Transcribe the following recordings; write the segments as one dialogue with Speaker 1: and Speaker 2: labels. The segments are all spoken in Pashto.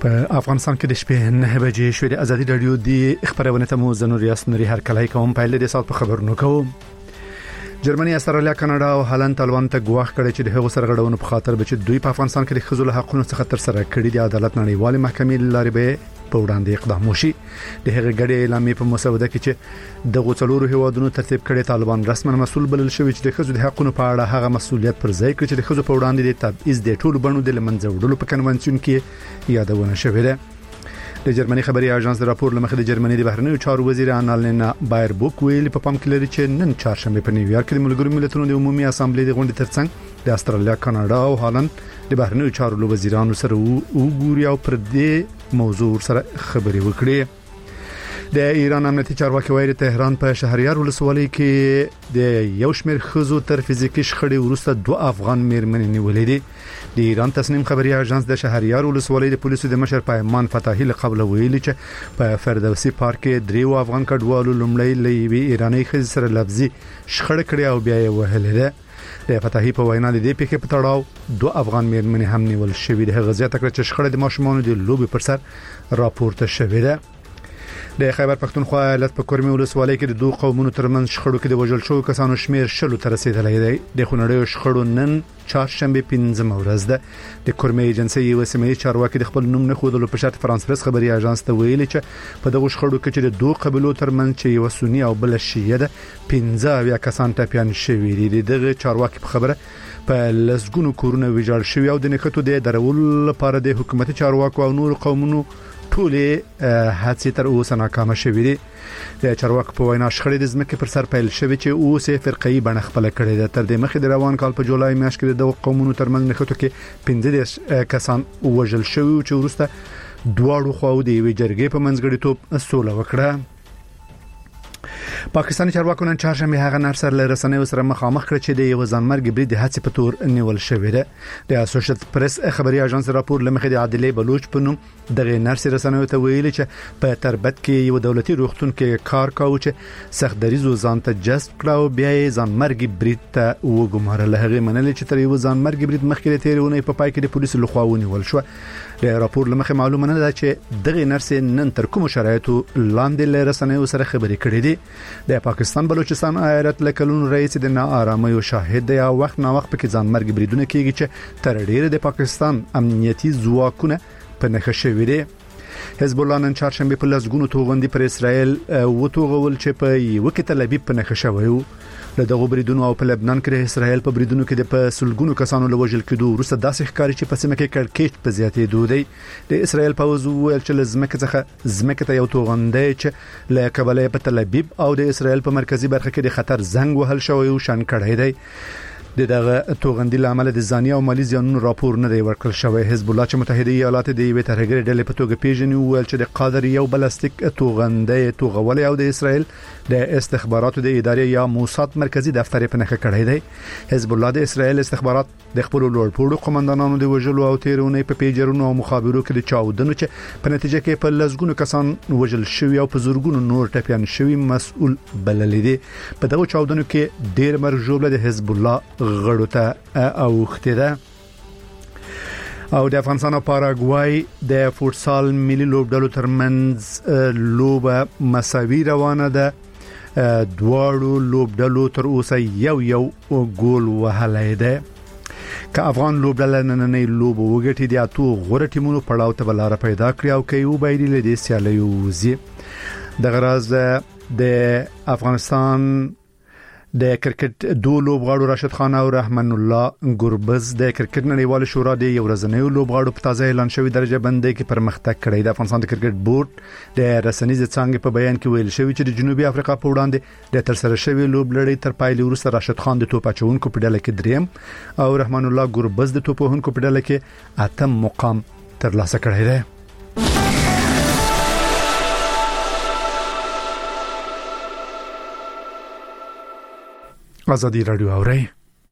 Speaker 1: په افغانستان کې د شپې 9 بجې شوې د ازادي رادیو د خبرونه ته مو زنور یاسنوري هر کله کوم په لید سات په خبرونو کوم. جرمني، استرالیا، کاناډا او هالند طالبان ته ګواښ کړی چې د هغو سرغړونو په خاطر به چې دوی په افغانستان کې د ښځو له حقوقو څخه تر سره کړي د عدالت نړیوالې محکمې لارې به په وړاندې اقدام وشي. د هغې ګډې اعلامیې په مسوده کې چې د غوڅلورو هیوادونو ترتیب کړي طالبان رسماً مسؤل بلل شوی چې د ښځو د حقوقو په اړه هغه مسؤلیت پر ځای کړي چې د ښځو په وړاندې د تبعیض د ټولو بڼو د لمنځه وړلو په کنونسیون کې یادونه شوې ده. د جرمني خبري اژانس د راپور لمخې د جرمني د بهرنیو چارو وزیر آنالینا بایربوک ویلي په پام کې لري چې نن چهارشنبه په نیویارک کې د ملګرو ملتونو د عمومي اسامبلې د غونډې ترڅنګ د استرالیا، کاناډا او هالند د بهرنیو چارو وزیرانو سره وګوري او پر دې موضوع سره خبري وکړي. د ایران امنیتي چارواکي وایي تهران په شهریار ولسوالۍ کې د یو شمېر ښځو تر فزیکي شخړې وروسته 2 افغان میرمنې نیولې دي. د ایران تصنیم خبري اژانس د شهریار ولسوالۍ د پولیسو د مشر پیمان فتاحي له قبل ویلي چې په فردوسي پارک کې 3 افغان کډوالو لومړی لوي ایرانی ښځې سره لفظي شخړه کړې او بیا یې وهلې ده. د فتاحي په وینا د دې پیښې په تړاو 2 افغان میرمنې هم نیول شوې ده. هغه زیاته کړه چې شخړه د ماشومانو د لوبي پر سر راپورته شوې ده. د خیبر پښتونخوا ایالت په کورمي ولسوالۍ کې د 2 قومونو ترمنځ شخړو کې د وژل شوو کسانو شمیر 10 ته رسیدلی دی. د خونړیو شخړو نن چهارشنبه 15 ورځ ده. د کورمي ایجنسي یو سیمه چارواکي د خپل نوم نه خودلو په شرط فرانس پریس خبري اژانس ته ویلي چې په دغه شخړو کې چې د 2 قبيلو ترمنځ چې یو سنی او بل شیعه ده 15 کسان ټپيان شوي دي. دغه چارواکي په خبره په لسګونو کورونه ویجاړ شوي او د نکټو د درول لپاره د حکومتي چارواکو او نور قومونو ټولې هڅې تر اوسه ناکامه شوې دي. د چارواکو په وینا شخړې د ځمکې پر سر پیل شوې چې اوسه فرقي بڼه خپل کړې ده. تر دې مخکې د روان کال په جولای میاشت کې د قومونو ترمنځ نښتو کې 15 کسان وژل شوي چې وروسته دواړو خواو د یوې جرګې په منځګړیتوب سوله وکړه. پاکستاني چارواکو نن چهارشنبه هغه نرسر له رسنیو سره مخامخ کړ چې د یو ځانمرګ برید د هڅې په تور نیول شوې ده. د اسوسییټډ پریس خبري اژانس راپور لمخې د عادلې بلوچ په نوم دغه نرسر رسنیو ته ویلي چې په تربت کې یو دولتي روغتون کې کار کاوه چې سختدریزو ځان ته جذب کړو بیا یې ځانمرګ برید ته وګمارل. هغه منل چې تر یو ځانمرګ برید مخکې تیرونه په پای کې د پولیسو لخوا ونیول شو. د راپور لمخې معلومه نه ده چې دغه نرسر نن تر کوم شرایطو لاندې له رسنیو سره خبري کړې دي. د پاکستان بلوچستان ایالت لکلون رئیس د ناآرامۍ شاهد دی او وخت نا وخت په کې ځانمرګ بریدونه کیږي چې تر ډیره د پاکستان امنیتي ځواکونه په نښه شوي دي. حزب الله نن چهارشنبه په لسګونو توغندي پر اسرائیل وتوغول چې په یو کې تل ابیب په نښه شوی و. له دغه بریدونو او په لبنان کې د اسرائیل په بریدونو کې د سلګونو کسانو لوجل کېدو وروسته داسې ښکاري چې په سیمه کې کړکېچ په زیاتېدو دی. د اسرائیل پوځ ویل چې زمکه ته یو توغندي چې له کابل په تل ابیب او د اسرائیل په مرکزی برخه کې د خطر زنګ وهل شوی او شان کړی دی. دغه توغندي لامل د ځاني او مالي زیانونو راپور نه دی ورکړل شوی. حزب الله چې متحده ایالات د یوې ترهګرې ډلې په توګه پیژني ویل چې د قادر یو بلاستیک توغندي توغولې او د اسرائیل د استخباراتو د ادارې یا موساد مرکزی دفتر په نښه کړی دی. حزب الله د اسرائیل استخبارات د خپل لوړپوړو قومندانانو د وژلو او تیرونې په پیجرونو او مخابرو کې د چاودنو چې په نتیجه کې په لسګونو کسان وژل شوي او په زورګونو نور ټپيان شوي مسؤل بلل دي. په دغه چاودنو کې ډېر مرګ ژوبله د حزب الله غړو ته اوخته ده. او د افغانستان او پاراګوای د فوتسال ملي لوبډلو ترمنځ لوبه مساوي روانه ده. دواړو لوبډلو تر اوسه یو ګول وهلی ده. که افغان لوبډله نننۍ لوبه وګټي د اتو غوړ ټیمونو پړاو ته بلاره پیدا کړی او کې یو باید له دې سیالیو وزي. د غراز د افغانستان د کرکټ 2 لوبغاړو راشد خان او رحمان الله ګوربز د کرکټ نړیوال شورا د یو ورځنیو لوبغاړو په تازه اعلان شوی درجه بندۍ کې پرمختګ کړی. د افغانستان د کرکټ بورډ د رسنیز څنګه په بیان کې ویل شوی چې د جنوبي افریقا په وړاندې د ترسره شوی لوبلړۍ تر پایلې وروسته راشد خان د توپ اچونکو په ډله کې 3 او رحمان الله ګوربز د توپ وهونکو په ډله کې 8 مقام ترلاسه کړی دی. ازادي رادیو اوري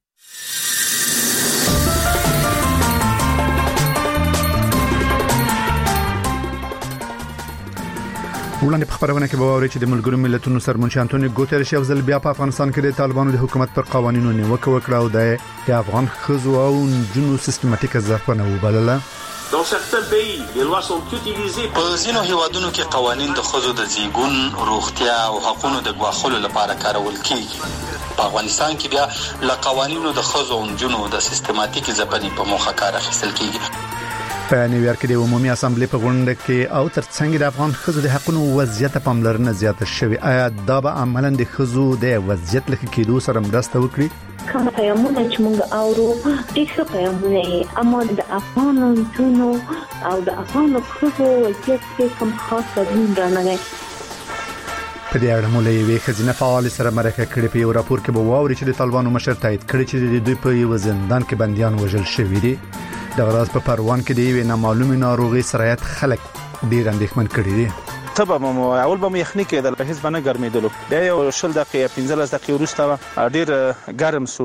Speaker 1: وړاندې په خبرونه کې به ووري چې د ملګرو ملتونو سرمنشي انټونیو ګوتریش یو ځل بیا په افغانستان کې د طالبانو د حکومت پر قوانینو نیوکه وکړه او د افغان خزو او جنو سیستماتیک ځپنه وبلله.
Speaker 2: Dans certains pays, les lois sont utilisées
Speaker 3: په ځینو هیوادونو کې قوانین د ښځو د زیږون، روغتیا او حقوقو د ګواښلو لپاره کارول کیږي. په افغانستان کې بیا له قوانینو د ښځو او نجونو د سیستماتیکي ځپنې په موخه کار اخیستل کیږي.
Speaker 1: په نیویارک کې د عمومي اسامبلې په غونډه کې او ترڅنګ د افغان ښځو د حقوقو وضعیت پاملرنه زیاته شوې. آیا دا به عملاً د ښځو د وضعیت لکه کېدو سره مرسته وکړي؟
Speaker 4: کوم پیغامونه چې موږ اورو ډېر ښه پیغامونه دي، اما د افغان نجونو او د افغان ښځو وضعیت کې کوم خاص بدلون رانغی.
Speaker 1: په دې اړه مو له یوې ښځینه فعال سره مرکه کړې. په یو راپور کې به واوري چې د طالبانو مشر تایید کړی چې د دوی په یو زندان کې بنديان وژل شوي دي. د غراز په پروان کې د یوې نامعلومه ناروغي سرایت خلک ډیر اندېښمن کړي دي.
Speaker 5: تبه مو اول به یخني کېدل، په هیڅ باندې ګرمېدلو، بیا یو 20 دقیقې 15 دقیقې وروسته ډیر ګرم سو.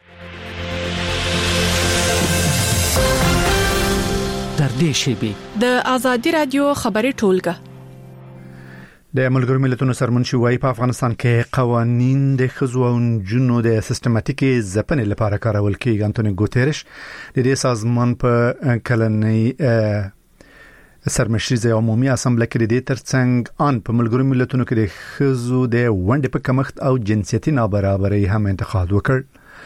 Speaker 6: در دې شیبې د ازادي رادیو خبري ټولګه
Speaker 1: د ملګرو ملتونو سرمنشي وايي په افغانستان کې قوانين د ښځو او نجونو د سیستماتیکي ځپنې لپاره کارول کیږي. انټونی ګوتيرش د دې سازمان په کلنۍ سرمشري عمومي اسامبلې کې د ترڅنګ ان په ملګرو ملتونو کې د ښځو د ونډې په کمښت او جنسيتي نابرابرۍ هم انتقاد وکړ.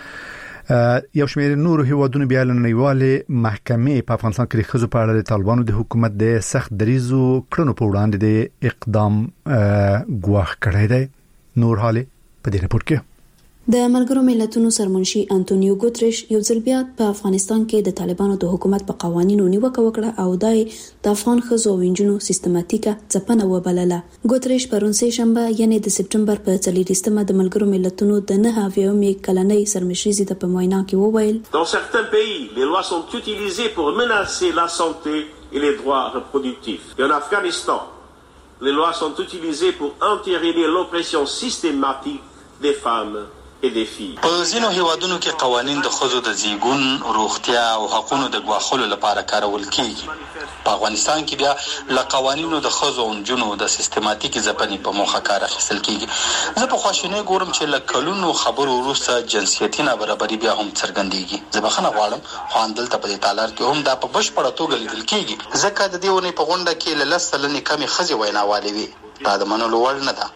Speaker 1: یو شمېر نورو هیوادونو بیا له نړیوالې محکمې په افغانستان کې د ښځو په اړه د طالبانو د حکومت د سخت دریزو کړنو په وړاندې د اقدام ګواښ کړی دی. نور حالې په دې راپور کې
Speaker 7: د ملګرو ملتونو سرمنشي انټونیو ګوتریش یو ځل بیا په افغانستان کې د طالبانو د حکومت په قوانینو نیوکه وکړه او د افغان ښځو او نجونو سیستماتیکه ځپنه وبلله. ګوتریش پرون سه شنبه یعنی د سپټمبر په 4مه د ملګرو ملتونو د 9مې کلنۍ سرمشري زده په موینا کې وویل:
Speaker 2: Dans certains pays, les lois sont utilisées pour menacer la santé et les droits reproductifs. Et en Afghanistan, les lois sont utilisées pour entériner l'oppression systématique des femmes.
Speaker 3: په ځینو هیوادونو کې قوانین د ښځو د زیږون، روغتیا او حقوقو د ګواښلو لپاره کارول کیږي. په افغانستان کې بیا له قوانینو د ښځو او نجونو د سیستماتیکي ځپنې په موخه کار اخیستل کیږي. زه په خواشینۍ ګورم چې له کلونو خبرو وروسته جنسیتي نابرابري بیا هم څرګندېږي. زه بخښنه غواړم، خو همدلته په دې تالار کې هم دا په بشپړه توګه لیدل کیږي، ځکه د دې ونې په غونډه کې له 10 سلنې کمې ښځې ویناوالې وي. دا د منلو وړ نه ده.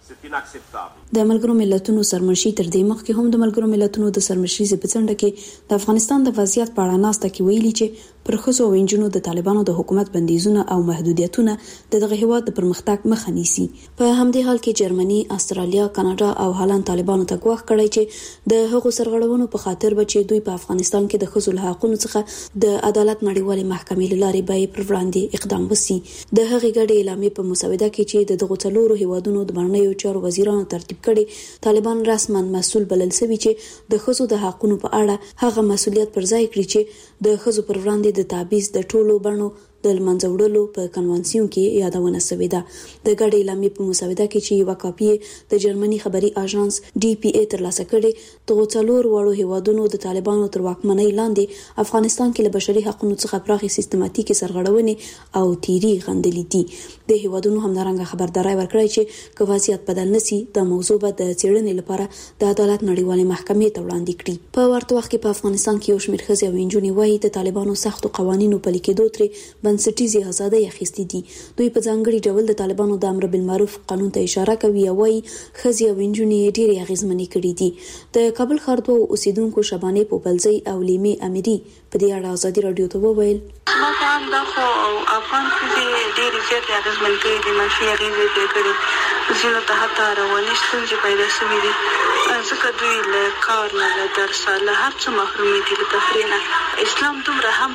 Speaker 7: د ملګرو ملتونو سرمنشي تر دې مخکې هم د ملګرو ملتونو د سرمشري په څنډه کې د افغانستان د وضعیت په اړه ناسته کې ویلي چې پر ښځو او نجونو د طالبانو د حکومت بندیزونه او محدودیتونه دغه هیواد د پرمختګ مخه نیسي. په همدې حال کې جرمني، استرالیا، کاناډا او هالند طالبانو ته ګواښ کړی چې د هغو سرغړونو په خاطر به چې دوی په افغانستان کې د ښځو له حقوقو څخه د عدالت نړیوالې محکمې لارې به پر وړاندې اقدام وکړي. د هغې ګډې اعلامیې په مسوده کې چې دغه څلورو هیوادونو د بهرنیو چارو وزیرانو ترتیب کړي، طالبان رسما مسؤل بلل شوی چې د ښځو د حقوقو په اړه هغه مسؤلیت پر ځای کړي چې د ښځو پر وړاندې د تابعیض د ټولو بڼو د منځه وړلو په کنوانسیون کې یادونه شوې ده. د ګډې اعلامیې په مسوده کې چې یو کاپی د جرمني خبري اژانس DPA ترلاسه کړي، د څلور وړو هیوادونو د طالبانو تر واکمنۍ لاندې افغانستان کې له بشري حقوقو څخه پراخي سیستماتیکي سرغړونې او تیری غندلې دي. د هیوادونو همدارنګه خبرداري ورکړي چې که وضعیت بدل نشي، د موضوع به د څېړنې لپاره د عدالت نړیوالې محکمې ته وړاندې کړي. په ورته وخت کې په افغانستان کې یو شمېر ښځې او نجونې وايي د طالبانو سختو قوانینو پلي کېدو ترې بنسټیزي ازادۍ اخیستې دي. دوی په ځانګړي ډول د طالبانو د امر بالمعروف قانون ته اشاره کوي او وايي ښځې او نجونې ډېرې اغېزمنې کړې دي. د کابل ښار دوه اوسیدونکو شبانې پوپلزۍ او لیمې امیري په دې اړه ازادي رادیو ته وویل:
Speaker 8: ما هم دا خو افغان ښځې ډېرې زیاتې اغېزمن کړي دي، منفي اغېزې یې کړي، ځینو ته حتی رواني ستونزې پیدا شوي دي، ځکه دوی له کار نه، له درسه، له هر څه محرومې دي، له تفریح نه. اسلام دومره هم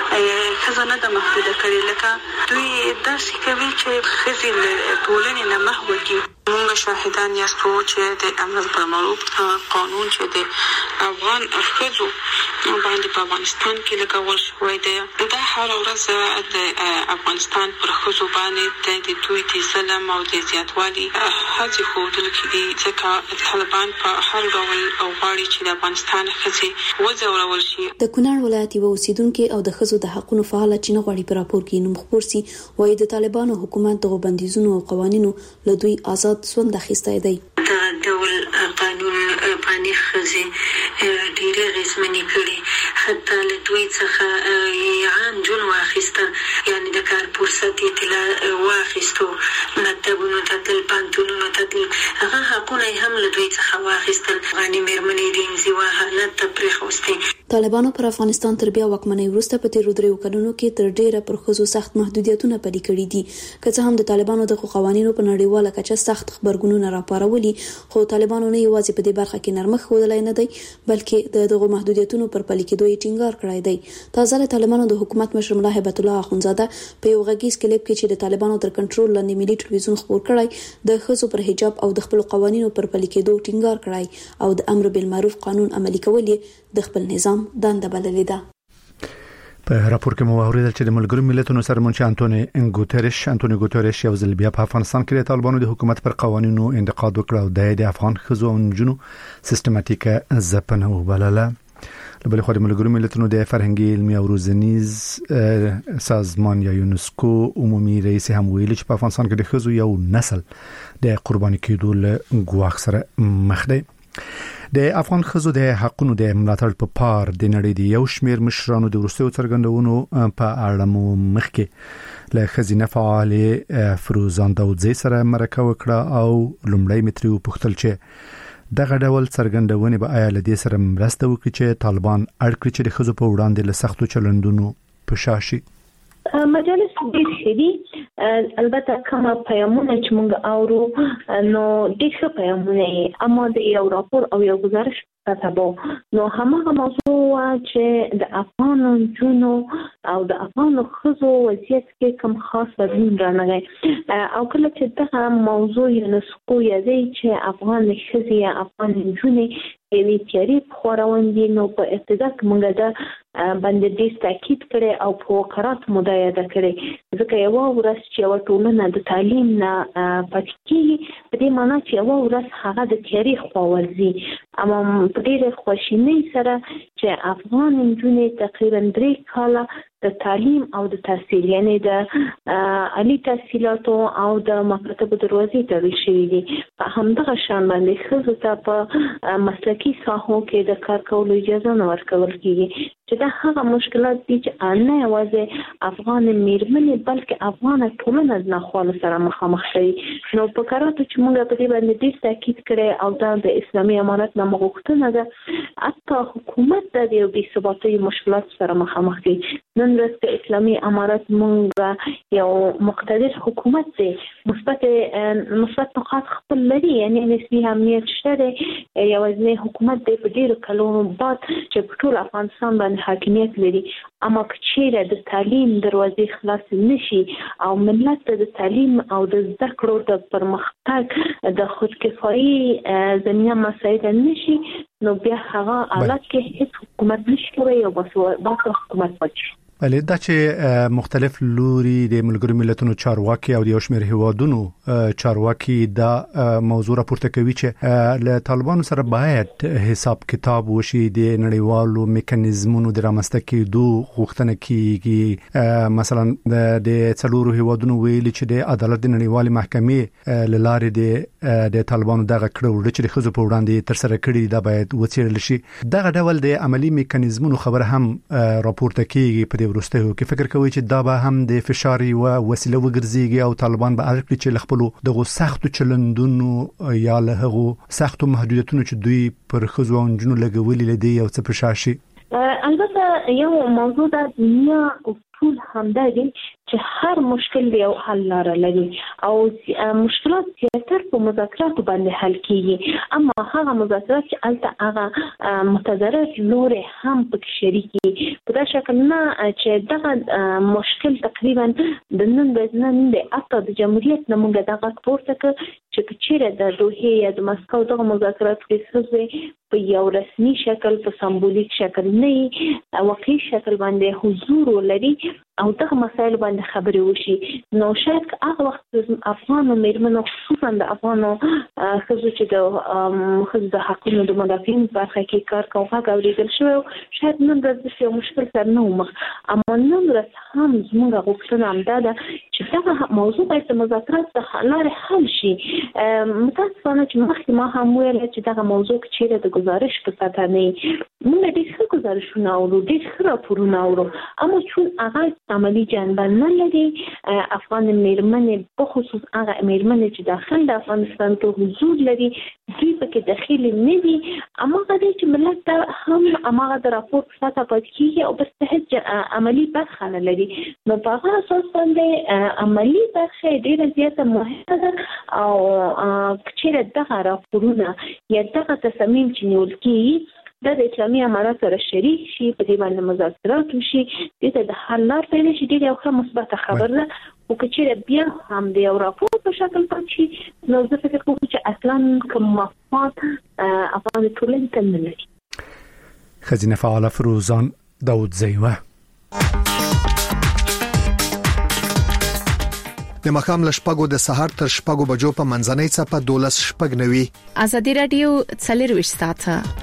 Speaker 8: ښځه نه ده محدوده کړې، لکه دوی داسې کوي چې ښځې له ټولنې نه محو کړي. موږ شاهدان یاستو چې د امر بالمعروف قانون چې د افغان ښځو باندې په افغانستان کې لګول شوی دی، دا هر ورځ د افغانستان پر ښځو باندې د دوی د ظلم او د زیاتوالي هڅې ښودل کېدي، ځکه طالبان په هر ډول غواړي چې د افغانستان ښځې وځورول شي.
Speaker 7: د کونړ ولایت یو اوسیدونکي او د ښځو د حقوقو فعاله چې نه غواړي په راپور کې نوم خپور شي، وايي د طالبانو حکومت دغه بندیزونو او قوانینو له دوی آزاد سوند اخیستی دی.
Speaker 9: دا ډول قانون باندې ښځې ډېرې اغېزمنې کړي، حتی له دوی څخه ځان جون واخیسته، یعنی د کار فرصت یې واخیستو، مکتبونو ته تلل، پوهنتونونو ته تلل، هغه حقونه یې هم له دوی څخه واخیستل. افغاني مېرمنې د انزوا حالت ته پرېښوستې.
Speaker 7: طالبانو پر افغانستان تر بیا واکمنۍ وروسته په تیرو 3 کلونو کې تر ډیره پر ښځو سخت محدودیتونه پلي کړي دي. که څه هم د طالبانو د قوانینو په نړیواله کچه سخت خبرګونونه راپارولي، خو طالبانو نه یوازې په دې برخه کې نرمښت ښودلی نه دی، بلکې دغه محدودیتونو پر پلي کېدو یې ټینګار کړی دی. تازه د طالبانو د حکومت مشر ملا هیبت الله اخونزاده په یو غږیز کلیپ کې چې د طالبانو تر کنټرول لاندې ملي ټلویزیون خپور کړی، د ښځو پر حجاب او د خپل قوانینو پر پلي کېدو ټینګار کړی او د امر بالمعروف قانون عملي کول یې د خپل نظام دنده بللې ده.
Speaker 1: په راپور کې مو اوریدل چې د ملګرو ملتونو سرمنشي انټونیو ګوتریش یو ځل بیا په افغانستان کې د طالبانو د حکومت پر قوانینو انتقاد وکړ او د افغان ښځو او نجونو سیستماتیکه ځپنه وبلله. بل خو د ملګرو ملتونو د فرهنګي علمي او روزنیز سازمان یا یونسکو عمومي رئیس هم ویلي چې په افغانستان کې د ښځو یو نسل د قرباني کېدو له ګواښ سره مخ دی. د افغان ښځو د حقونو د ملاتړ په پار د نړۍ د یو شمېر مشرانو د وروستیو څرګندونو په اړه مو مخکې له ښځینه فعالې فروزان داودزی سره مرکه وکړه او لومړی متري وپوښتل چې دغه ډول څرګندونې به آیا له دې سره مرسته وکړي چې طالبان اړ کړي چې د ښځو په وړاندې له سختو چلندونو په شا شي.
Speaker 4: مجالس ډېر ښه دي، البته کومه پیغامونه چې موږ اورو نو ډېر ښه پیغامونه یې، اما د یو راپور او یو گزارش کتابو نو هماغه موضوع چې د افغان نجونو او د افغان ښځو وضعیت کې کوم خاص بدلون رانغی او کله چې دغه موضوع یونسکو یادوي چې افغان ښځې یا افغان نجونې یوې تیارې خپروندې، نو په ابتدا کې موږ دا باندې ډېر تاکید کړی او په وقارات مو دا یاده کړې، ځکه یوه ورځ چې یوه ټولنه د تعلیم نه پاتې کېږي په دې معنا چې یوه ورځ هغه د تیارې خوا ورځي. اما په ډېرې خواشینۍ سره چې افغان نجونې تقریبا 3 کاله د تعلیم او د تحصیل یعنی د عالی تحصیلاتو او د مکاتبو دروازې تړل شوي دي، په همدغه شان باندې ښځو ته په مسلکي ساحو کې د کار کولو اجازه نه ورکول کېږي، چې دا هغه مشکلات دي چې نه یوازې افغان میرمنې بلکې افغان ټولنه د ناخوالو سره مخامخ شي. نو په کاراتو چې موږ په دې باندې ډېر تاکید کړی او دا د اسلامي امارت نه غوښتنه ده، حتی حکومت د یو بې ثباتۍ مشکلات سره مخامخ دي. نن ورځ د اسلامي امارت موږ یو مقتدر حکومت دی، مثبت نقاط خپل لري، یعنی نسبي امنیت شته دی، یوازینی حکومت دی په ډېرو کلونو بعد چې په ټول افغانستان باندې حاکمیت لري. اما که چیرې د تعلیم دروازې خلاص نشي او ملت ته د تعلیم او د زده کړو د پرمختګ د خودکفایي زمینه مساعد نشي، نو بیا هغه حالت کې هیڅ حکومت نشي کوي او بس حکومت پاتې.
Speaker 1: بله دا چې مختلف لوري د ملګرو ملتونو چارواکي او د یو شمېر هیوادونو چارواکي دا موضوع راپورته کوي چې له طالبانو سره باید حساب کتاب وشي، د نړیوالو میکانیزمونو د رامنځته کېدو غوښتنه کیږي. مثلا د څلورو هیوادونو ویلي چې د عدالت د نړیوالې محکمې له لارې د طالبانو دغه کړه چې د ښځو په وړاندې تر سره کړي دا باید وڅېړل شي. دغه ډول د عملی میکانیزمونو خبره هم راپورته کیږي. په وروستیو کې فکر کوي چې دا به هم د فشار او وسیله وګرځيږي او طالبان به الکړي چې خپل دغه سختو چلندونو یا له هغه سختو محدودیتونو چې دوی پر ښځو او نجونو لګولي لدی یو څه په شاشي.
Speaker 4: البته یو موضوع د دنیا ټول همدا دي چې هر مشکل یو حل لاره لري او مشکلات زیاتر په مذاکرات باندې حل کیږي، اما هغه مذاکرات چې البته هغه متضرر لوري هم پکې شریکي په دا شکل نه چې دغه مشکل تقریبا د نن ورځې د اته د جمهوریت نه موږ دغه پورته ک چې چیرې د دوحه یا د مسکو دغه مذاکرات کې په یو رسمي شکل په سمبولیک شکل نه واقعي شکل باندې حضور ولري او دغه مسایل باندې خبرې وشي، نو شاید هغه وخت افغان میرمنو خصوصا د افغانو ښځو چې د حقونو د مدافعین برخه کې کار کوي هغه اوریدل شوی، شاید نن ورځ یو مشکل سره نه ومخ، اما نن ورځ هم زموږ غوښتنه همدا ده چې دغه موضوع باید د مذاکرات څخه لارې حل شي. متاسفانه چې مخکې ما هم ویل چې دغه موضوع چیرې د گزارش په سطح نه موږ ډېر ښه گزارشونه اورو، ډېر ښه راپورونه اورو، اما چون هغه عملی جنبه نه لري، افغان میرمنې په خصوص هغه میرمنې چې داخل د افغانستان کې حضور لري دوی پکې داخلي نه دي، اما هغه چې ملت ته هم هغه د راپور په ساته پاتې کېږي او بس هیڅ عملی برخه نه لري. نو په هغه اساس باندې عملی برخه ډېره زیاته مهمه ده او چې دغه راپورونه یا دغه تصامیم چې نیول کېږي د اسلامي امارات سره شریک شي، په دې باندې مذاکرات وشي، دې ته د حل لار پیدا شي، ډېره یو ښه مثبته خبره ده. خو که چېرې بیا هم د یو راپور په شکل پاتې شي نو زه فکر کوم چې اصلا کوم مفاد افغان ټولنې ته نه لري.
Speaker 1: خزینه فعاله فروزان داودزیوه
Speaker 10: د مخام لشپګو د سحر تر شپګو بجو په منځنۍ څپه 12 شپګ نوي.
Speaker 6: ازادي رادیو 24 ساعته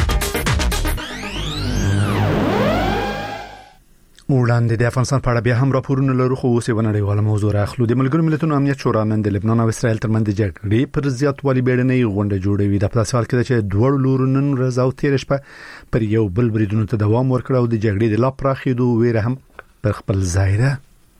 Speaker 1: وړاندې د افغانستان په اړه بیا هم راپورونه لرو، خو اوس یې ونړیواله موضوع راخلو. د ملګرو ملتونو امنیت شورا نن د لبنان او اسرائیل ترمنځ د جګړې پر زیاتوالي بیړنۍ غونډه جوړوي. د په سوال کې چې دوه لورو نن ورځ او تیر شپه پر یو بل بریدونو ته دوام ورکړ او د جګړې د لا پراخېدو ویره هم پر خپل ځای ده.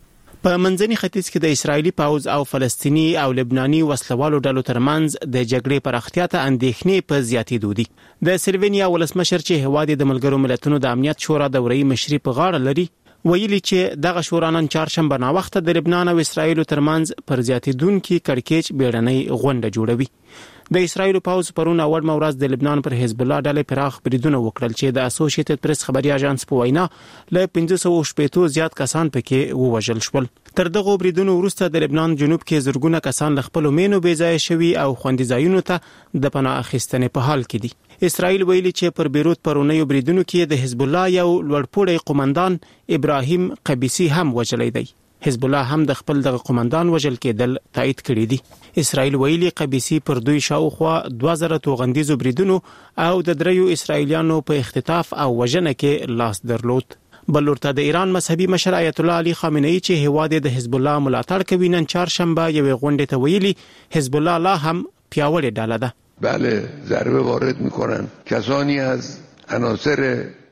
Speaker 11: په منځني ختیځ کې د اسرایلی پاوز او فلسطینی او لبناني وسلوالو ډلو ترمنځ د جګړې پر اختیار ته اندېښنې په زیاتېدو دي. د سلوینیا ولسمشر چې هواد د ملګرو ملتونو د امنیت شورا دوري مشري په غاړه لري ویلي چې دغه شورا نن چهارشنبه نا وخت د لبنان او اسرایل ترمنځ پر زیاتېدونکو کړکېچ بیړنۍ غونډه جوړوي. د اسرایل پاوز پرون اول مورز د لبنان پر حزب الله ډلې پراخ بریدونه وکړل چې د اسوسییټډ پریس خبري اژانس په وینا له 1500 زیات کسان پکې ووژل شول. تر دغه بریدونو وروسته د لبنان جنوب کې زرګونه کسان له خپل مینو بې ځای شوي او خوندي ځایونو ته د پناه اخیستنې په حال کې دي. اسرائیل ویلي چې پر بیروت پرونیو بریدونو کې د حزب الله یو لوړپوړی قومندان ابراهیم قبیسی هم وژل دی. حزب الله هم د خپل دغه قومندان وژل کېدل تایید کړی دی. اسرائیل ویلي قبیسی پر دوی شاوخوا 2000 توغندیزو بریدونو او د دریو اسرائیلیانو په اختطاف او وژنه کې لاس درلود. بلورته د ایران مذهبي مشر آیت الله علي خامنه‌ای چې هواد د حزب الله ملاتړ کوي نن چهارشنبه یوې غونډې ته ویلي حزب الله لا هم پیاوړې ډله ده.
Speaker 12: بله ضربه وارد میکنن کسانی از عناصر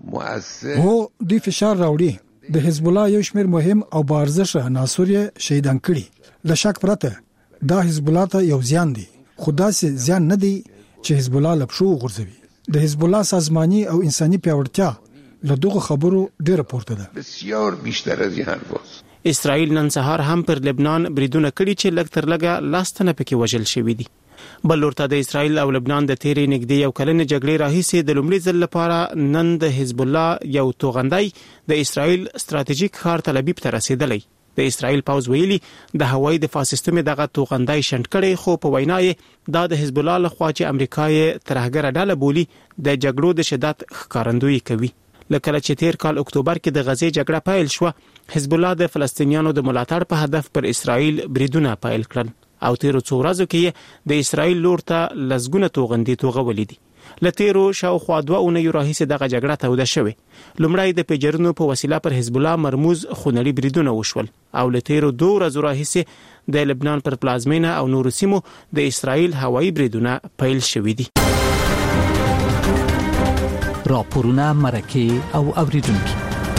Speaker 12: مؤثر
Speaker 13: هو دی فشار راوړي. د حزب الله یو شمېر مهم او بارزش عناصر شهیدان کړي. له شک پرته دا حزب الله ته یو زیان دی، خدا سي زیان نه دی چې حزب الله لپشو غورځوي. د حزب الله سازماني او انساني پیاوړتیا له دغه خبرو ډېر پورته ده.
Speaker 12: بسیار بیشتر از این حرفاست.
Speaker 11: اسرائیل نن سهار هم پر لبنان بریدونه کړي چې لږ تر لږه لاستنه پکې وژل شوی دي. بلورته د اسرائیل او لبنان د تیرې نږدې یو کلنې جګړې راهیسې د لومړي ځل لپاره نن د حزب الله یو توغندای د اسرائیل ستراتیژیک ښار تل ابیب ته رسیدلی. د اسرائیل پاوز ویلي د هوایي دفاع سیستم دغه توغندای شنډ کړي، خو په وینا یې دا د حزب الله لخوا چې امریکا یې ترهګره ډله بولي د جګړو د شدت ښکارندویي کوي. لکه چې تیر کال اکتوبر کې د غزې جګړه پیل شو، حزب الله د فلسطینیانو د ملاتړ په هدف پر اسرائیل بریدونه پیل کړل او تیرو څو ورځو کې د اسرائیل لور ته لزګونه توغندي توغولې دي. لتیرو شاوخوا 2 اونۍ راهیسې دغه جګړه توده شوه. لومړی د پیجرونو په وسیله پر حزب الله مرموز خونړي بریدونه وشول او لتیرو 2 ورځې راهیسې د لبنان پر پلازمینه او نورو سیمو د اسرائیل هوایي بریدونه پیل شوې دي.
Speaker 14: راپورونه مرکه او اوریدونکو.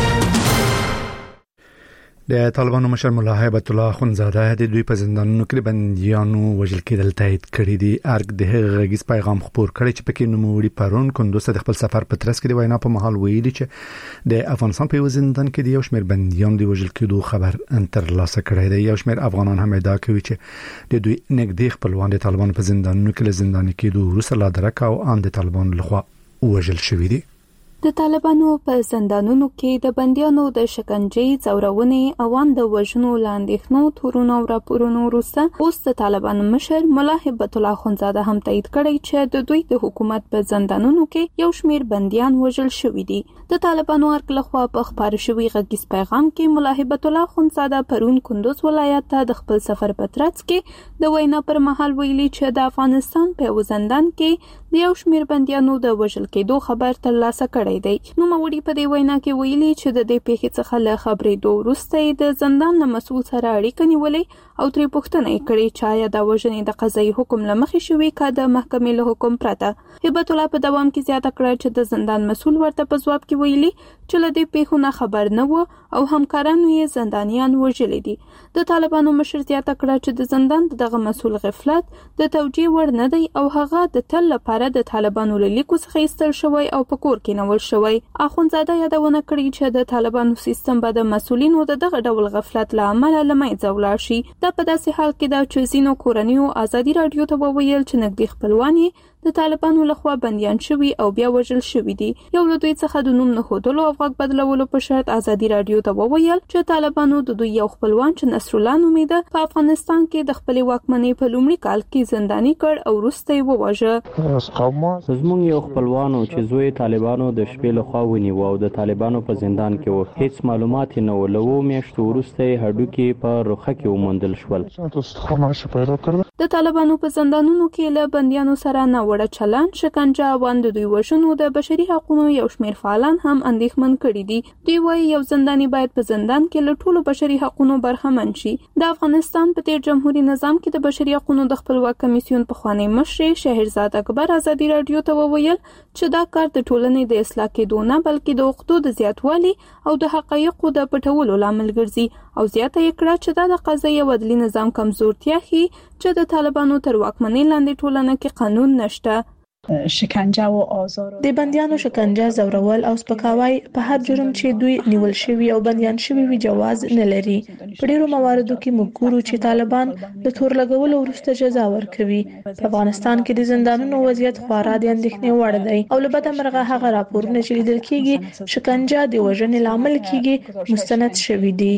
Speaker 1: د طالبانو مشر مولا هیبت الله اخونزاده د دوی په زندانونو کې بنديانو وژل کېدل تایید کړی دی. ارګ د هغه غږیز پیغام خپور کړی چې پکې نوموړي پرون کندوز د خپل سفر په ترڅ کې د وینا په محل ویلي چې د افغانستان په زندان کې د یو شمېر بنديان د وژل کېدو خبر ترلاسه کړی دی. یو شمېر افغانان هم ادعا کوي چې د دوی نږدې خپلوان د طالبانو په زندانونو کې له زندان کېدو وروسته لا درک او ان د طالبانو لخوا وژل شوی دی.
Speaker 15: د طالبانو په زندانونو کې د بنديانو د شکنجې، ځورونې او ان د وژنو لاندېخنو تورونو او راپورونو وروسته اوس د طالبانو مشر مولا هیبت الله اخونزاده هم تایید کړی چې د دوی د حکومت په زندانونو کې یو شمېر بنديان وژل شوي دي. د طالبانو ارګ لخوا په خبر شوی غږیز پیغام کې مولا هیبت الله اخونزاده پرون کندوز ولایت ته د خپل سفر په ترڅ کې د وینا پر مهال ویلي چې د افغانستان په زندان کې د یو شمېر بنديانو د وژل کېدو خبر ترلاسه کړی دی. نو موري په دې وینا کې ویلي چې د دې پیښې څخه له خبرې دوه وروسته د زندان له مسؤل سره اړیکه نیولې او ترې پوښتنه کړې چې آیا د وژنې د قضایي حکم لمخې شوی کا د محکمې له حکم پرته. هبت الله په دوام کې زیاته کړه چې د زندان مسؤل ورته په ځواب کې ویلي چې له دې پیښو نه خبر نه و او همکارانو یې زندانیان وژلي دي. د طالبانو مشر زیاته کړه چې د زندان دغه مسؤل غفلت د توجیه وړ نه دی او هغه د تل لپاره د طالبانو له لیکو څخه ایستل شوی او په کور کې نول شوی. اخونزاده یادونه کړې چې د طالبانو سیستم به د مسؤلینو دغه ډول غفلت له امله له منځه ولاړ شي. دا په داسې حال کې ده چې ځینو کورنیو ازادي راډیو ته وویل چې نږدې خپلوان د طالبانو لخوا بندیان شوي او بیا وژل شوي دي. یو له دوی څخه د نوم نه ښودلو او غږ بدلولو په شرط ازادي راډیو ته وویل چې طالبانو د دوی یو خپلوان چې نصر الله نومیده په افغانستان کې د خپلې واکمنۍ په لومړي کال کې زنداني کړ او وروسته یې وواژه.
Speaker 16: زموږ یو خپلوانو چې زوی طالبانو د شپې لخوا ونیو او د طالبانو په زندان کې و. هیڅ معلومات نه و. له 2 میاشتو وروسته یې هډوکي په رخه کې وموندل شول.
Speaker 15: د طالبانو په زندانونو کې له بندیانو سره نه وړه چلن، شکنجه او د دوی وژنو د بشري حقوقو یو شمېر فعالان هم اندېښمن کړي دي. دوی وايي یو زنداني باید په زندان کې له ټولو بشري حقوقو برخمن شي. د افغانستان په تیر جمهوریت نظام کې د بشري حقوقو د خپلواک کمیسیون پخوانی مشر شهرزاد اکبر ازادي راډیو ته وویل چې دا کار د ټولنې د اصلاح کېدو نه بلکې د حقوقو د زیاتوالي او د حقایقو د پټولو لامل ګرځي او زیاته یې کړه چې دا د قضایي او عدلي نظام کمزورتیا ښيي چې د طالبانو تر واکمنۍ لاندې ټولنه کې قانون نشته.
Speaker 17: شکنجه او آزار د بندیانو شکنجه، زورول او سپکاوی په هر جرم چې دوی نیول شوي او بندیان شوي وي جواز نه لري. په ډیرو مواردو کې موږ ګورو چې طالبان د تور لګولو وروسته جزا ورکوي. په افغانستان کې د زندانونو وضعیت خورا د اندېښنې وړ دی او له بده مرغه هغه راپورونه چې لیدل کېږي شکنجه د وژنې لامل کېږي مستند شوي دي.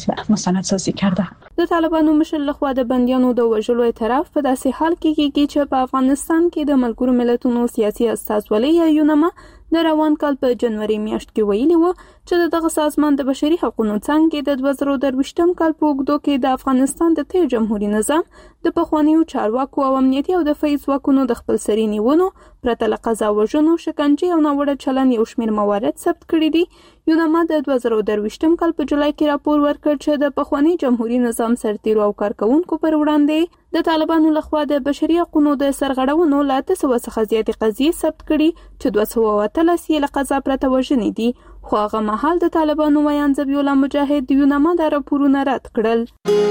Speaker 15: د طالبانو مشر لخوا د بندیانو د وژلو اعتراف په داسې حال کې کېږي چې په افغانستان کې د ملګرو ملتونو سیاسي استازولۍ یا یونما د روان کال په جنوري میاشت کې ویلي و چې دغه سازمان د بشري حقوقو څنګه د 2023م کال په اوږدو کې د افغانستان د تیر جمهوریت نظام د پخوانیو چارواکو او امنیتي او دفاعي ځواکونو د خپلسري نیونو، پرته له قضا وژنو، شکنجې او ناوړه چلند یو شمېر موارد ثبت کړي دي. یونما د 2023م کال په جولای کې راپور ورکړ چې د پخوانی جمهوریت نظام سرتیرو او کارکونکو پر وړاندې د طالبانو لخوا د بشري حقوقو د سرغړونو له 900 څخه زیاتې قضیې ثبت کړي چې 213 یې له قضا پرته وژنې دي. خو هغه مهال د طالبانو ویان ذبیح الله مجاهد د یونما د راپورونه رد کړل.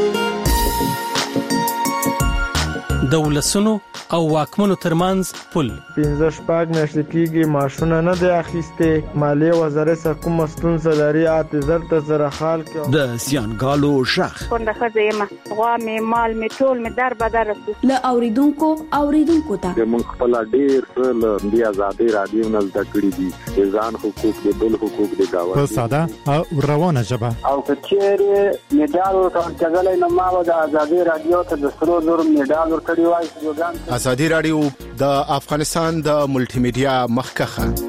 Speaker 6: د ولسونو او واکمنو ترمنځ پل
Speaker 18: 15 میاشتې کېږي ماشونه نه دی اخیسته. مالیه وزارت څخه کوم ستونزه لري اعتذار ته سره حال کې
Speaker 19: د زیانګالو شخ
Speaker 20: څنګه خځه غوا می مال می ټول می در بدر
Speaker 7: له اوریدونکو ته
Speaker 21: موږ خپل ډیر څه د آزادي رادیو نه زده کړی دي ځان حقوق د بل حقوق د گاوه
Speaker 22: په ساده او روانه ژبه
Speaker 21: او کچېره میډال ورکړل نو ما د آزادي رادیو ته د سرو نور میډال ورکړی وای.
Speaker 23: آزادي رادیو د افغانستان د ملټي میډیا مخکخه.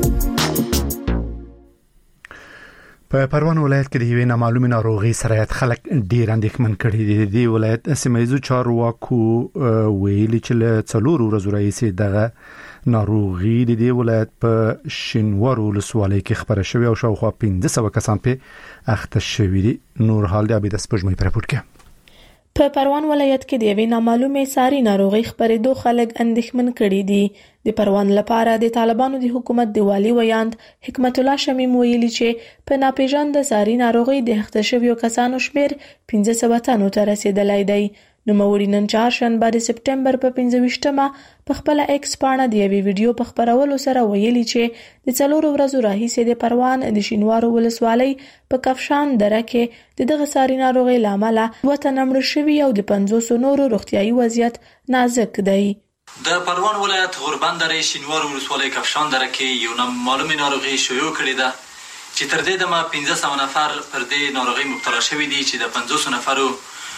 Speaker 1: په پروان ولایت کې د یوې نامعلومه ناروغي سره خلک ډیر اندېښمن کړي دي. د ولایت سیمایي چارواکو ویلي چې له 4 ورځې راهیسې دغه ناروغي د دې ولایت په شینوار ولسوالۍ کې خبره شوې او شاوخوا 1500 کسان په اخته شوي دي. نور حال د ابي د سپوږمۍ پر راپور کې
Speaker 17: په پروان ولایت کې د یوې نامعلومه ساري ناروغي خبرېدو خلک اندېښمن کړي دي. د پروان لپاره د طالبانو د حکومت د والی ویاند حکمت الله شمیم ویلي چې په ناپېژانده ساري ناروغي د اخته شویو کسانو شمیر 1500 تنو ته رسیدلی دی. نوموړي نن چهارشنبه د سپټمبر په 25مه په خپل ایکس باندې د یوې ویډیو په خبرولو سره ویلي چې د 4 ورځې راهیسې د پروان د شینوار ولسوالۍ په کفشان دره کې دغه ساري ناروغي لامل وطن مړ شوی او د 500 نورو روغتيایي وضعیت نازک دی.
Speaker 3: د پروان ولایت غوربندره شینوار ولسوالۍ کفشان دره کې یو نامعلومه ناروغي شیوع کړې ده چې تر دې دمه 1500 نفر پر دې ناروغي مبتلا شوي دي چې د 500 نفرو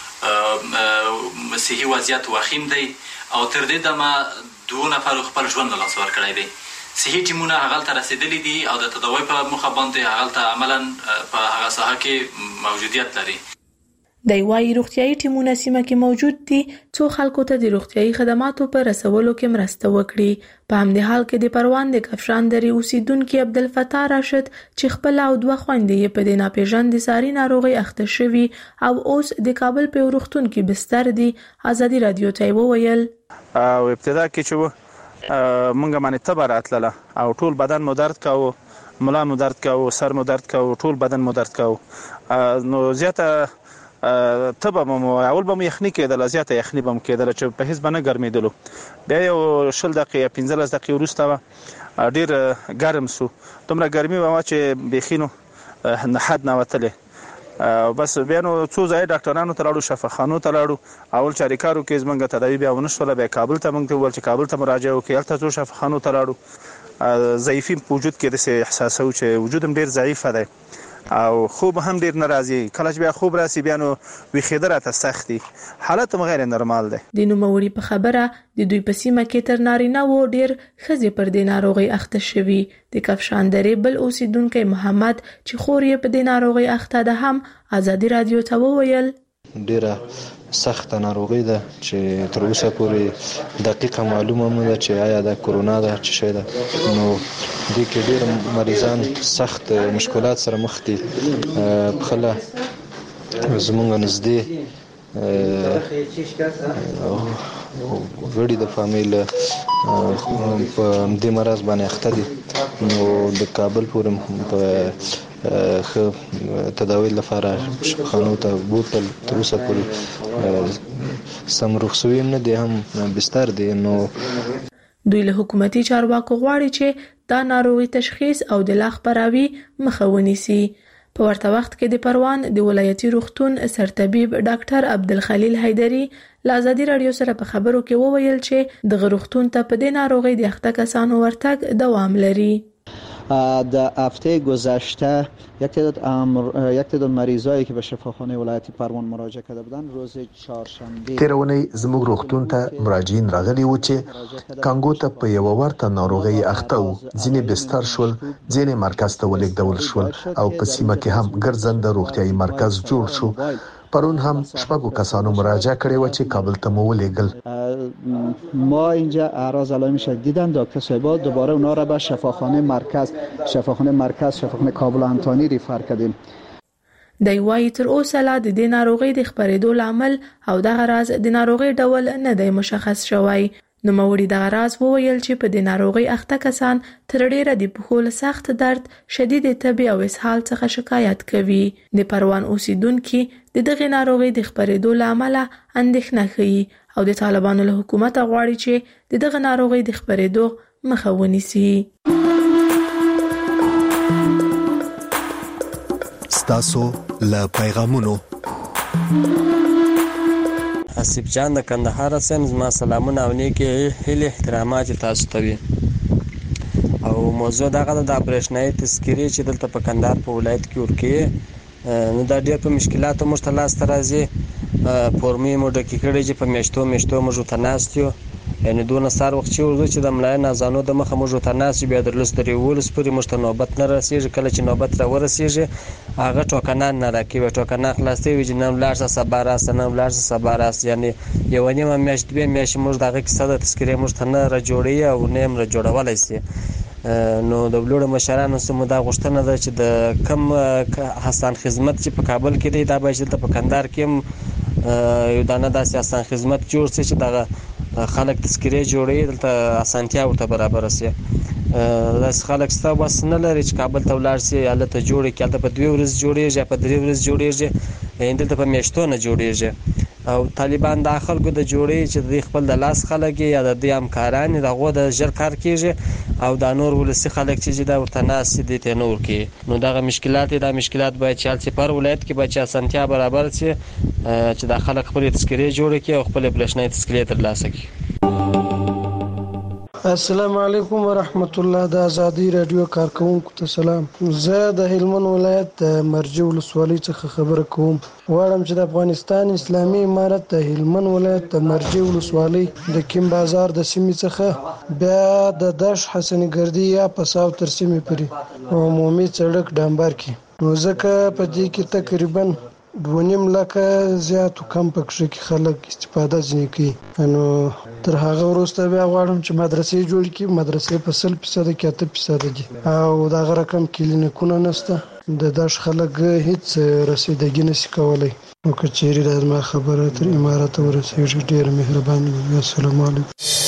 Speaker 3: صحي وضعیت وخیم دی او تر دې دمه 2 نفر خپل ژوند له لاسه ورکړی دی. صحي ټیمونه هغه ته رسیدلي دي او د تداوی په مخه باندې هغه ته عملاً په هغه ساحه کې موجودیت لري.
Speaker 17: د وایي روغتيایي ټیمونه سیمه کې موجود دي څو خلکو ته د روغتيایي خدماتو پر رسولو کې مرسته وکړي. په همدې حال کې د پروان د کفشان درې اوسیدونکو عبدالفتاح راشد چې خپل او دوه خويندې یې په د ناپېژاندې ساري ناروغي اخته شوي او اوس د کابل په روغتون کې بستر دي ازادي رادیو ته وویل.
Speaker 2: او ابتدا کې چې مونږه باندې تبه راتله او ټول بدن مو درد کاوه، ملا مو درد کاوه، سر مو درد کاوه، ټول بدن مو درد کاوه. نو زیاته تبه مو اول به مو یخني کېدله، زیاته یخني به مو کېدله چې په هیڅ به نه ګرمېدلو. بیا یو 20 دقیقې 15 دقیقې وروسته ډېر ګرم سو، دومره ګرمي به چې بیخي نو حد نه وتلی. بس بیا نو څو ځای ډاکټرانو ته لاړو، شفاخانو ته لاړو، اول چاریکارو کې زمونږ تداوی بیا ونه شوله، بیا کابل ته مونږ ته وویل چې کابل ته مراجعه وکړئ. هلته څو شفاخانو ته لاړو، ضعیفي په وجود کې داسې احساسوو چې وجود هم ډېر ضعیفه دی او خوب هم ډېر نه راځي. کله چې بیا خوب راسي بیا نو ویښېده راته سخت دي، حالت هم غیر نورمال دی.
Speaker 17: د نوموړي په خبره د دوی په سیمه کې تر نارینه و ډېر ښځې پر دې ناروغي اخته شوي. د کفشان درې بل اوسیدونکی محمد چې خور یې په دې ناروغي اخته ده هم ازادي رادیو ته وویل
Speaker 5: ډېره سخته ناروغي ده چې تر اوسه پورې دقیقه معلومه نه ده چې آیا د کرونا ده چې شی ده. نو دې کې ډېر مریضان سخت مشکلات سره مخ دي. خله زمونږ نږدې غړي د فامیل په دې مرض باندې اخته دي. نو د کابل پورې په تداوی لپاره شفاخانو ته بوتل تر اوسه پورې سم رخصوي نه دي، هم بستر دي. نو
Speaker 17: دوی له حکومتي چارواکو غواړي چې دا ناروغي تشخیص او د لا خپراوي مخه ونیسي. په ورته وخت کې د پروان د ولایتي روغتون سرطبیب ډاکټر عبدالخلیل حیدری له ازادي رادیو سره په خبرو کې وویل چې د روغتون ته په دې ناروغي د اخته کسانو ورتګ دوام لري.
Speaker 19: در هفته گذشته یک تعداد مریضایی که به شفاخانه ولایت پروان مراجعه کرده بودند روز چهارشنبه
Speaker 24: تیرونی زموږ روغتون ته مراجعین راغلي و چې کانګو ته په یو ورته ناروغي اخته و. ځینې بستر شول، ځینې مرکز ته ولېږدول شول او په سیمه کې هم ګرځنده روغتیايي مرکز جوړ شو. پرون هم شپږو کسانو مراجعه کړې و چې کابل ته مو ولېږل.
Speaker 19: ما اینجا اعراض علائم شدید دیدن، دکتر صاحبا دوباره اونا را به شفاخانه مرکز شفاخانه کابل انتانی ریفر کردیم.
Speaker 17: د وایي تر اوسه لا د دې ناروغي د خپرېدو لامل او دغه راز د ناروغي ډول نه دی مشخص شوی. نوموړي دغه راز وویل چې په دې ناروغي اخته کسان تر ډیره د پښو له سخت درد، شدید تبي او اسهال څخه شکایت کوي. د پروان اوسیدونکو د دغه ناروغي د خپرېدو لامل اندېښنه ښيي او د طالبانو له حکومت غواړي چې دغه ناروغي د خپرېدو مخه ونیسي.
Speaker 24: ستاسو له پیغامونو
Speaker 25: حسیب جان د کندهار سم زما سلامونه او نیکه هیله احترامات تاسو ته وي. او موضوع دغه د اپریشنای تذکری چې دلته په کندهار په ولایت کې ورکه نو دا ډېر په مشکلاتو مشتلاس ترازي فورمي مو ډکې کړي چې په میشتو موږ ته ناستیو. یعنی دونه سار وخت چې ورځي چې د ملای نازانو د مخه موږ ته ناستیو، بیا درلس درې ولس پورې موږ ته نوبت نه رسیږي. کله چې نوبت را ورسیږي هغه ټوکنان نه راکوي، ټوکنان خلاصوي چې نن لاړ سبا راس، نن لاړ سبا راس. یعنی یو نیمه میاشت به میاشت موږ دغه کیسه د تذکری موږ ته نه را جوړي او نه هم را جوړولای شي. نو د بلوړ مشرانو سمو دا غوښتنه ده چې د کم حسن خدمت چې په کابل کې دی دا به چې په کندهار کې هم یو دانه داسې حسن خدمت جوړ شي چې دغه خلک تذکری جوړي، دلته اسانتیا ورته برابر شي. داس خلک ستا بس نه لري چې کابل ته ولاړ شي، الته جوړي کله په 2 ورځې جوړيږي، په 3 ورځې جوړيږي، دلته په میاشتو نه جوړيږي. او طالبان د خلکو د جوړي چې د خپل د لاس خلک یا د همکاران دغه د ژر کار کیږي او د نور ولسی خلک چې دا ورته ناس دي ته نور کې. نو دغه مشکلات باید چې پر ولایت کې باید اسانتیا برابر شي چې د خلک خپل تذکری جوړ کړي او خپل بلشنۍ تذکری ترلاسه کړي.
Speaker 26: السلام علیکم ورحمت الله. د ازادي رادیو کارکونکو ته سلام. زه د هلمند ولایت د مرجع ولسوالۍ څخه خبره کوم. غواړم چې د افغانستان اسلامي امارت د هلمند ولایت د مرجع ولسوالۍ د کیم بازار د سیمې څخه بیا د داش حسن ګردی یا پساو تر سیمې پورې عمومي سړک ډامبر کی. نو ځکه په دې کې تقریبا 2.5 لکه زیات کم پکې کې خلک استفاده ځنی کوي نو تر هغه وروسته بیا غواړم چې مدرسې جوړ کړي مدرسې په 100% کې 8% دي او دا رقم کلینیکونه نشته د داش خلک هیڅ رسیدګي نشي کولای نو کچېری د ما خبره تر امارات ورسېږي ډېر مهرباني السلام علیکم